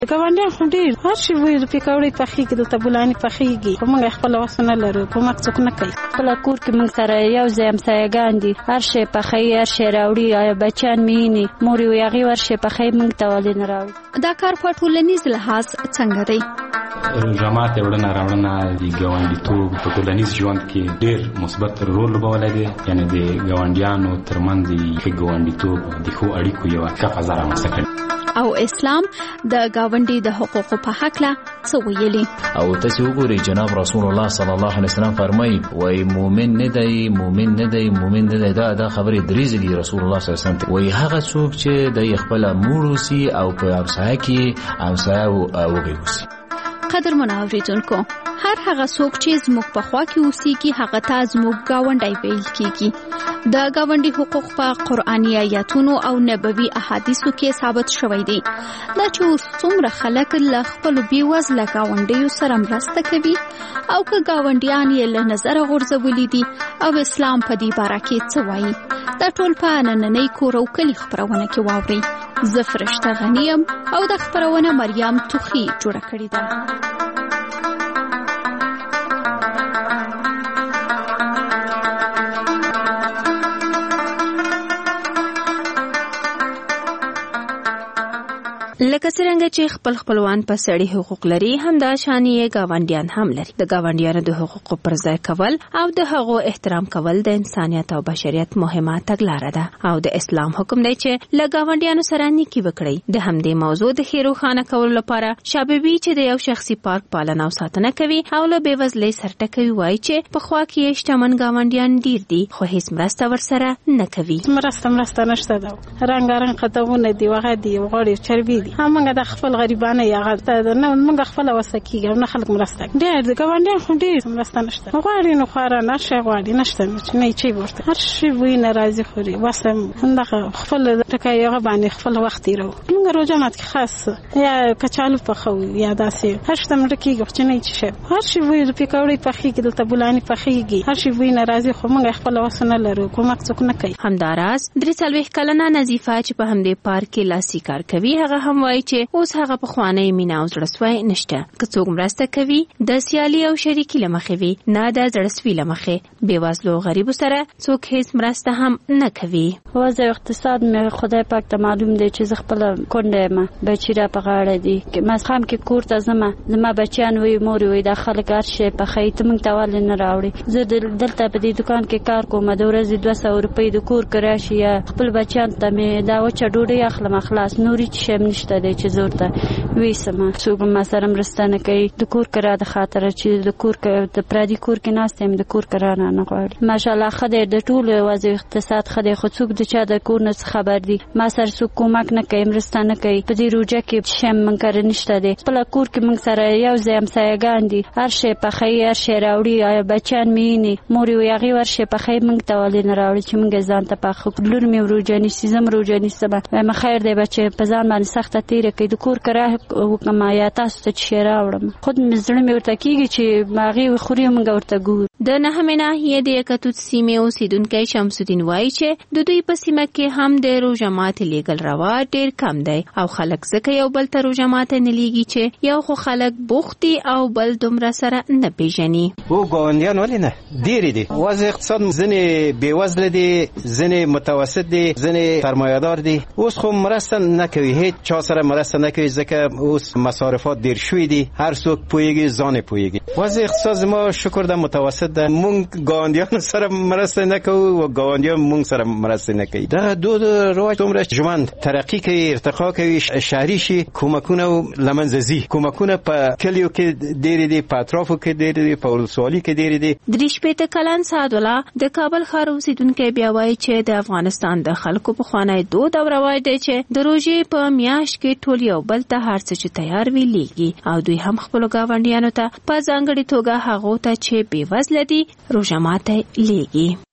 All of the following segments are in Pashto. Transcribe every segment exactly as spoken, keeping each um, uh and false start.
ګاونډیان خو ډېر هر شي وایي د پکوړې پخېږي دلته بولاني پخېږي خو موږ خپله وس نه لرو کومک څوک نه کوي. خپله کور کې موږ سره یو ځای همسایهګان دي هر شی پخوي هر شی راوړي بچیان مینې مور یې وایي هغې هر شی پخوي موږ ته ولې نه راوړي. دا کار په ټولنیز لحاظ څنګه دی؟ روژه ماتې وړنه راوړنه د ګاونډیتوب په ټولنیز ژوند کې ډېر مثبت رول لوبولی دی. یعنې د ګاونډیانو ترمنځ د ښه ګاونډیتوب د ښو اړیکو یوه ښه فضا رامنځته کړي. او اسلام د ګاونډي د حقوقو په هکله څه ویلي؟ او تاسو وګورئ جناب رسول الله صلی الله علیه وسلم فرمایي وای مؤمن نه دی مؤمن نه دی مؤمن نه دی دا دا خبرې دریځ دي. رسول الله صلی الله علیه وسلم وای هغه څوک چې د خپل موروسی او په همسایه کې همسایه وګوري. قدر مناوریدونکو هر هغه څوک چې زموږ په خوا کې اوسېږي هغه ته زموږ ګاونډی ویل کېږي. د ګاونډي حقوق په قرآني آیاتونو او نبوي احادیثو کې ثابت شوی دی. دا چې اوس څومره خلک له خپلو بېوزله ګاونډیو سره مرسته کوي او که ګاونډیان یې له نظره غورځولي دي او اسلام په دې باره کې څه وایي دا ټول په نننۍ کور او کلي خپرونه کې واورئ. زه فرشته غنی یم او د خپرونه مریم توخی جوړه کړې ده. لکه څنګه چې خپل خپلوان په سړي حقوق لري همدا شان یې ګاونډیان هم لري. د ګاونډیانو د حقوقو پر ځای کول او د هغو احترام کول د انسانیت او بشریت مهمه تګلاره ده او د اسلام حکم دی چې له ګاونډیانو سره نیکي وکړئ. د همدې موضوع د ښې روښانه کولو لپاره شاببي چې د یو شخصي پارک پالنه او ساتنه کوي او له بېوزلۍ سر ټکوي وایي چې په خوا کې یې شتمن ګاونډیان ډیر دي خو هیڅ مرسته ورسره نه کوي. مرسته مرسته نشته ده رنګارنګ قطعونه دي وغه دي غوړي چربي دي همغه د خپل غریبانه یا غلطه نه موږ خپل وسکیږو نه خلک مرسته ډېر د ګاونډیان خو ډېر مرسته نشته غواړي نو خورا نشه غواړي نشته نه چی ورته هر شي وی ناراضي خوري واسم هغه خپل ټکای هغه باندې خپل وخت یې رو موږ روزه مات خاص یا کچالو په خو یا داسې هر څه مړ کیږي چې نه چی هر شي وی د پکوړې پخېږي دلته بولاني پخېږي هر شي وی ناراضي خو موږ خپل وسنه لرو کومک څوک نه کوي. همداراز درې څلوېښت کلنه نظیفه چې په همدې پارک کې لاسي کار کوي هغه هم وایي چې اوس هغه په خوانې مینا او زړسوي نشته. که څوک مرسته کوي د سیالي او شریکي لمخې وي نه د زړسوي لمخې. بېوزلو غریبو سره څوک هیڅ مرسته هم نه کوي. وضع اقتصاد مې خدای پاک ته معلوم دی چې زه خپل کونډه یم بچی را په غاړه دي ماسخام کې کور ته ځم زما بچیان وي مور وي د خلک هر شی په خې ته موږ ته ولې نه راوړي. زه دلته په دې دکان کې کار کوم د ورځې دوه سوه روپۍ د کور کراشي یا خپل بچیان ته مې دا وچه ډوډۍ اخلم خلاص نوري چې شم نشته دی چې زور ته وی سم څوک ما سره مرسته نه کوي. د کور کرا د خاطر چې د کور د پردي کور کې ناستم د کور کرا نه نه غواړي. ماشاءالله خدای د ټول وضع اقتصاد خدای خو څوک د چا د کور نه خبر دی ما سره څوک کومک نه کوي مرسته نه کوي. په دې روزه کې شم منکر نشته دی خپل کور کې موږ سره یو ځای همسایهګان دي هر شی پخې هر شی راوړي بچیان مینې مور یې هغې هر شی پخې موږ ته ولې نه راوړي چې موږ ځان ته پخ لور مې روزه نیسي زم روزه نیسم وایم خیر دی بچې په ځان باندې سخته تیره کوي د کور کرا وکما یا تاسو ته چې راوړم خود مې زړه مې ورته کېږي چې باغې خوري موږ ورته ګور. د نهمې ناحیې د یکتوت سیمې اوسیدونکی شمس الدین وایي چې د دوی په سیمه کې هم د روژه ماتې لیږل رواج ډېر کم دی او خلک ځکه یو بل ته روژه ماتې نه لیږي چې یو خو خلک بوخت دي او بل دومره سره نه پیژني. او ګاونډیان ولې نه ډېرې دي وضع اقتصاد ځینې بېوزله دي ځینې متوسط دي ځینې سرمایه‌دار دي اوس خو مرسته نه کوي هیڅ چا سره مرسته نه کوي ځکه اوس مصارفات ډېر شوي دي هر څوک پوهېږي ځان یې پوهېږي. وضع اقتصاد زما شکر ده متوسط ده مونږ ګاونډیانو سره مرسته نه کوو او ګاونډیان مونږ سره مرسته نه کوي. دا دود رواج دومره ژوند ترقي کوي ارتقا کوي شهري شي کومکونه له منځه ځي کومکونه په کلیو کې ډېرې دي په اطرافو کې ډېرې دي په ولسوالۍ کې ډېرې دي. درې شپېته کلن سعدالله د کابل ښار اوسیدونکی بیا وایي چې د افغانستان د خلکو پخوانی دود او رواج دی چې د روژې په میاشت کې ټول یو بل ته هر څه چې تیار وي لیږي او دوی هم خپلو ګاونډیانو ته په ځانګړې توګه هغو ته چې بېوزله دي روژه ماتی لیږي. او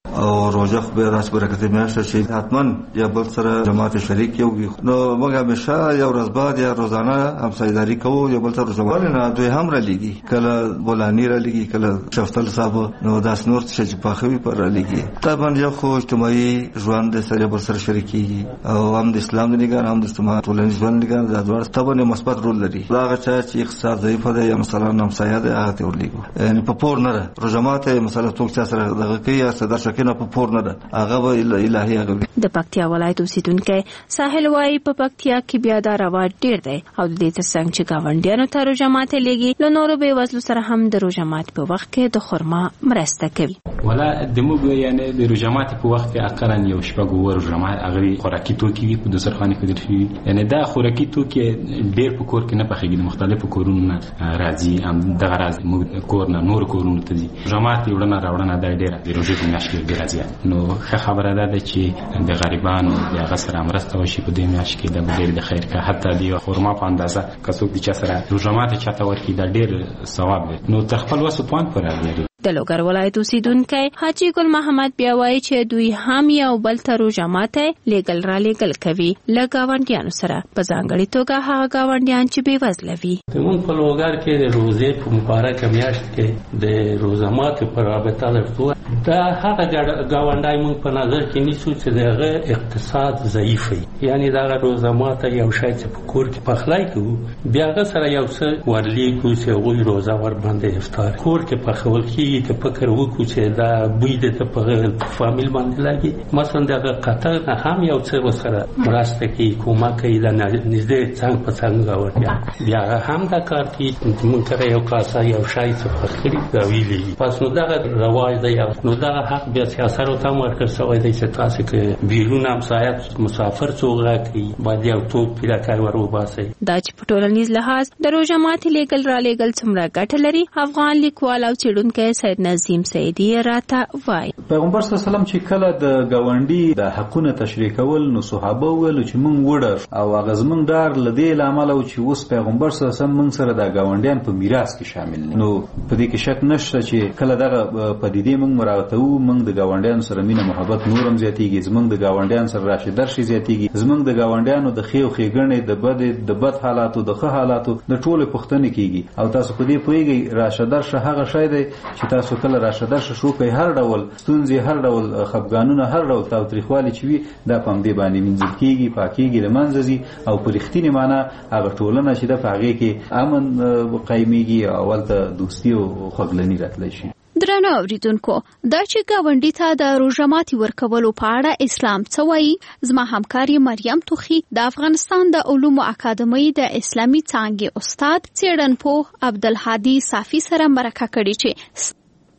او روزه خو به راس برکت میاشت چې حتما یا بل سره جماعت شریک یو نو موږ همیشه یو ورځ بعد یا روزانه همسایداری کوو یو بل سره زموږ نه دوی هم را لګي کله بولانی را لګي کله شفتل صاحب نو داس نور چې په خوي پر را لګي طبعا یو خو اجتماعي ژوند سره بل سره شریکي او هم د اسلام د نگاه هم د اجتماعي ټولنیز ژوند نگاه د ډول طبعا مثبت رول لري دا چې چې اقتصاد ضعیف دی یا مثلا همسایه ده هغه ته ورلګو یعنی په پور نه رجمات مثلا څوک چې سره دغه کوي یا صدر شکنه په پور نه ده هغه به الهي هغه د پکتیا ولایت اوسیدونکو ساحل وای په پکتیا کې بیا دا رواج ډیر دی او د دې ترڅنګ چې گاونډیانو ته رجمات لګي له نورو به وزلو سره هم د رجمات په وخت کې د خرما مرسته کوي ولا د موږ یعنی د رجمات په وخت کې اقلا یو شپږ ور رجمات هغه خوراکي توکي په دسترخوان کې دي یعنی دا خوراکي توکي ډیر په کور کې نه پخېږي مختلفو کورونو نه راځي هم دغه راځي موږ کور نه نور کورونو ته دي رجمات وړاندې راوړنه د ډیر د روزي په میاشت کې ډیر راځي نو ښه خبره ده چې د غریبانو د غسر امرسته وشي په دې میاشت کې د ډیر د خیر کا حتی د خرما په اندازه کڅوک د چا سره رجمات چاته ورکی دا ډیر ثواب دی نو تخپل وسو پوان پر راځي د لوګر ولایت اوسیدونکو حاجی ګل محمد بیا وایي چې دوی هم یو بل ته رجمات لیګل را لیګل کوي لګاونډیانو سره په ځانګړي توګه هغه گاونډیان چې بې وزله وي موږ په لوګر کې د روزې په مبارکه میاشت کې د رجمات پر رابطه لرو دا هغه گاونډای موږ په نظر کې نیسو چې دغه اقتصاد ضعیف وي یعنی دا رجمات یو شای چې په کور کې پخلای کوي بیا هغه سره یو څه ورلی کوي چې وګړي روزه ور باندې افطار کور کې پخول کې ته فکر وکړو چې دا بوی د ته په فامیل باندې لګي مثلا د قطر نه هم یو څه وسره مرسته کوي کومه کوي د نږدې څنګه په څنګه ورته بیا هم دا کار کوي موږ سره یو کاسه یو شای څه فخري دا ویلي پس نو دا رواج دی نو دا حق بیا سیاست او تم ورکړ سوی دی چې تاسو کې بیرون هم سایت مسافر څوګه کوي باید یو ټوپ پیدا کار ورو باسي دا چې په ټولنیز لحاظ د رجمات لیګل را لیګل څومره ګټه لري افغان لیکوال او څېړونکی سید نظیم سیدی راته وای پیغمبر صلی الله علیه وسلم چې کله د گاونډي د حقونو تشریح کول نو صحابه ویل چې مونږ وړه او هغه زمونږ دار لدی لامل او چې اوس پیغمبر صلی الله علیه وسلم مونږ سره د گاونډیان په میراث کې شامل نه نو په دې کې شک نشته چې کله دغه پدیدې مونږ مراوته وو مونږ د گاونډیانو سره مینه محبت نورم زیاتیږي زمونږ د گاونډیانو سره راشي درشي زیاتیږي زمونږ د گاونډیانو د خیو خېګنې د بد د بد حالاتو د ښه حالاتو د ټولو پښتنې کیږي او تاسو په دې پوهیږئ راشه درشه هغه شای دی چې تاسو کله راشه درشه شو کوي هر ډول ستونزې هر ډول خفګانونه هر ډول تاوتریخوالي چې وي دا په همدې باندې منځل کېږي پاکېږي له منځه ځي او په رښتینې معنا هغه ټولنه چې ده په هغې کې امن قایمېږي او هلته دوستي او خوږلني راتلی شي درنو اوریدونکو دا چې گاونډي ته د روژماتي ورکولو په اړه اسلام څه وایي زما همکاري مریم توخي د افغانستان د علومو اکاډمۍ د اسلامي څانګې استاد څېړنپوه عبدالهادي صافي سره مرکه کړې چې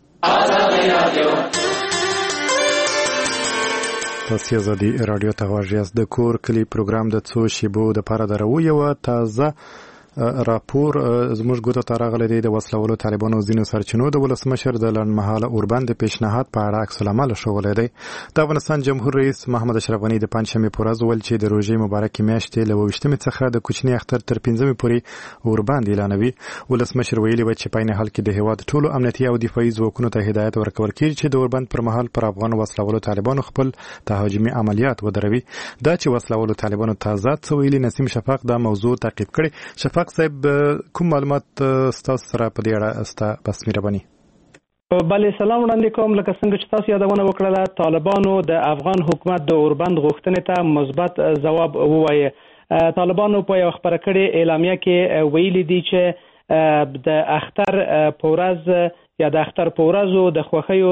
تاسو ازادي رادیو ته غواړئ د کور کلی پروګرام د څو شیبو د پاره درو یو تازه راپور زموږ ګوته ته راغلی دی د وسلوالو طالبانو ځینو سرچینو د ولسمشر د لنډمهاله اوربند پیشنهاد په اړه عکس العمل ښوولی دی د افغانستان جمهور رئیس محمد اشرف غني د پنجشنبې په ورځ وویل چې د روژې مبارکې میاشتې له اووه ویشتمې څخه د کوچني اختر تر پنځمې پورې اوربند اعلانوي ولسمشر ویلي و چې په عین حال کې د هېواد ټولو امنیتي او دفاعي ځواکونو ته هدایت ورکول کېږي چې د اوربند پر مهال پر افغان وسلوالو طالبانو خپل تهاجمي عملیات ودروي دا چې وسلوالو طالبانو تازه څه ویلي نسیم شفاق دا موضوع تعقیب کړي شفاق صاحب کوم معلومات ستاسو سره په دې اړه استا پس مهرباني بله سلام وړاندې کوم لکه څنګه چې تاسو یادونه وکړله طالبانو د افغان حکومت د اوربند غوښتنې ته مثبت ځواب ووایه طالبانو په یو خبره کړې اعلامیه کې ویلي دي چې د اختر په ورځ یا د اختر په ورځو د خوښیو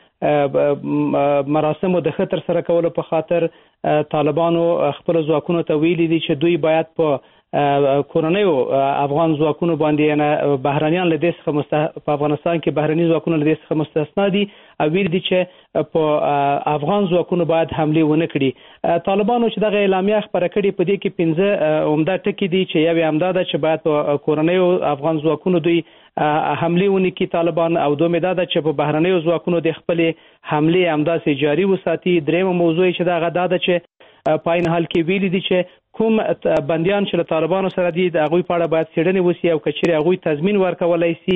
د مراسمو د خطر سره کولو په خاطر طالبانو خپل ځواکونو ته ویلي دي چې دوی باید په کورنیو افغان ځواکونو باندې نه بهرنیان له دې څخه مست په افغانستان کې بهرني ځواکونه له دې څخه مستثنا دي او ویل دي چې په افغان ځواکونو باید حمله ونه کړي طالبانو چې دغه اعلامیه خبره کړې په دې کې پنځه عمده ټکي دي چې یو امدا ده چې باید په کورنیو افغان ځواکونو دوی حمله ونه کړي طالبان او دومره ده چې په بهرنیو ځواکونو د خپل حمله امداسي جاری وساتي درېمه موضوع چې دغه ده چې په عین حال کې ویلي دي چې کوم بندیان چې له طالبانو سره دي د هغوی په اړه باید څېړنې وسي او که چیرې هغوی تضمین ورکولی سي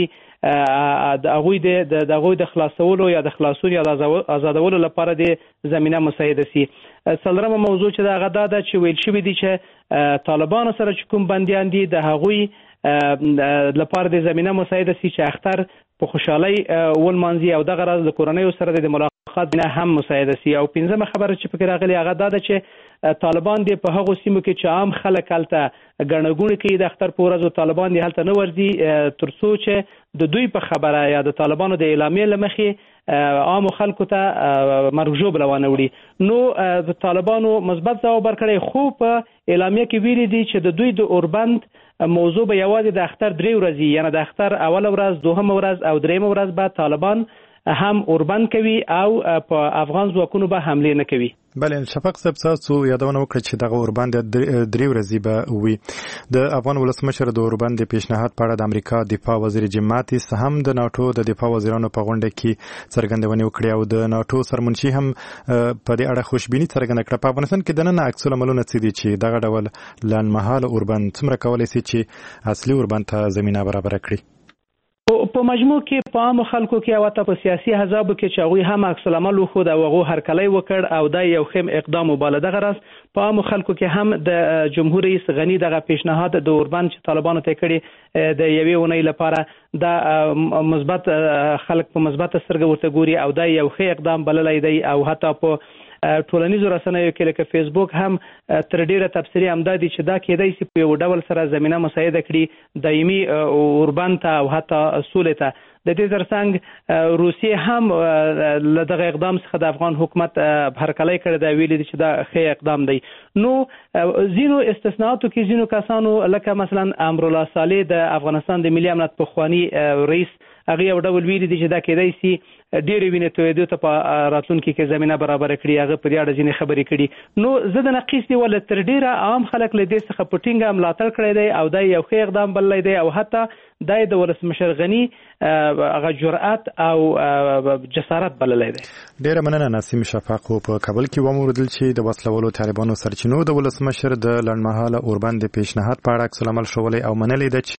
د هغوی د هغوی د خلاصولو یا د خلاصون یا د آزادولو لپاره د زمینه مساعده سي. څلورمه موضوع چې د هغه دا ده چې ویل شوي دي چې طالبانو سره چې کوم بندیان دي د هغوی لپاره د زمینه مساعده سي چې اختر په خوشحالۍ ولمانځي او دغه راز د کورنیو سره د ملاقات نه هم مساعده سي. او پنځمه خبره چې پکې راغلې هغه دا ده چې طالبان دي په هغو سیمو کې چې عام خلک هلته ګڼه ګوڼې کوي د اختر په ورځو طالبان دي هلته نه ورځي تر څو چې د دوی په خبره یا د طالبانو د اعلامیې له مخې عامو خلکو ته مرګ ژوبله وانه وړي. نو د طالبانو مثبت ځواب ورکړی خو په اعلامیه کې ویلي دي چې د دوی د اوربند موضوع به یوازې د اختر درې ورځې یعنی د اختر اوله ورځ دوهمه ورځ او دریمه ورځ به طالبان هم اوربند کوي او په افغان ځواکونو به حمله نه کوي. بله شفق صاحب تاسو یادونه وکړه چې دغه اوربند درې ورځې به وي. د افغان ولسمشر د اوربند پیشنهاد په اړه د امریکا دفاع وزیر جیم ماتیس هم د ناټو د دفاع وزیرانو په غونډه کې څرګندونې وکړې او د ناټو سرمنشي هم په دې اړه خوشبیني څرګنده کړه. په افغانستان کې دننه عکس العملونه څه دي چې دغه ډول لنډمهاله اوربند څومره کولی سي چې اصلي اوربند ته زمینه برابره کړي؟ په مجموع کې په عامو خلکو کې او حتی په سیاسي احزابو کې چې هغوی هم عکس العمل وښود او هغو هرکلی وکړ او دا یو ښه اقدام وباله. دغه راز په عامو خلکو کې هم د جمهور رئیس غني دغه پیشنهاد د اوربند چې طالبانو ته کړي د یوې اونۍ لپاره دا مثبت خلک په مثبت سترګه ورته ګوري او دا یو ښه اقدام بللی دی. او حتی په ټولنیزو رسنیو کې لکه فیسبوک هم تر ډیره تبصرې همدا دي چې دا کېدای شي په یو ډول سره زمینه مساعده کړي دایمي اوربند ته او حتی سولې ته. د دې ترڅنګ روسیې هم له دغه اقدام څخه د افغان حکومت هرکلی کړی دی، ویلي دي چې دا ښه اقدام دی. نو ځینو استثناءاتو کې ځینو کسانو لکه مثلا امرالله صالح د افغانستان د ملي امنیت پخواني رئیس هغه یو ډول ویلي دي چې دا کېدای شي ډېرې وینې تویېدو ته په راتلونکي کې زمینه برابره کړي. هغه په دې اړه ځینې خبرې کړي. نو زه د نقیص نیوله تر ډېره عام خلک له دې څخه په ټینګه ملاتړ کړی دی او دا یو ښه اقدام بللی دی او حتی دا د ولسمشر غني هغه جرأت او جسارت بللی دی. ډېره مننه نسیم شفاق. په کابل کې وموردل چې د وسلوالو طالبانو سرچینو د ولسمشر د لنډمهاله اوربند پیشنهاد په اړه عکس العمل ښوولی او منلی ده چې